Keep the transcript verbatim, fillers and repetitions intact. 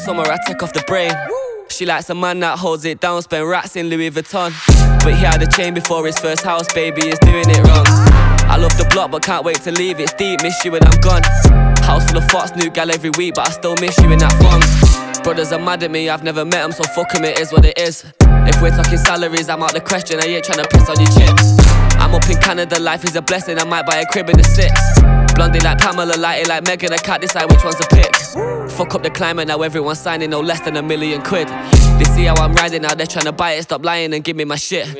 Somewhere I take off the brain. She likes a man that holds it down, spend racks in Louis Vuitton. But he had a chain before his first house, baby is doing it wrong. I love the block but can't wait to leave, it's deep, miss you when I'm gone. House full of fox, new gal every week, but I still miss you in that funk. Brothers are mad at me, I've never met them, so fuck 'em, it is what it is. If we're talking salaries, I'm out the question, I ain't tryna piss on your chips. I'm up in Canada, life is a blessing, I might buy a crib in the six. Blondie like Pamela, lighty like Megan, I can't decide which one's a pick. Fuck up the climate, now everyone's signing no less than a million quid. They see how I'm riding, now they're tryna buy it, stop lying and give me my shit.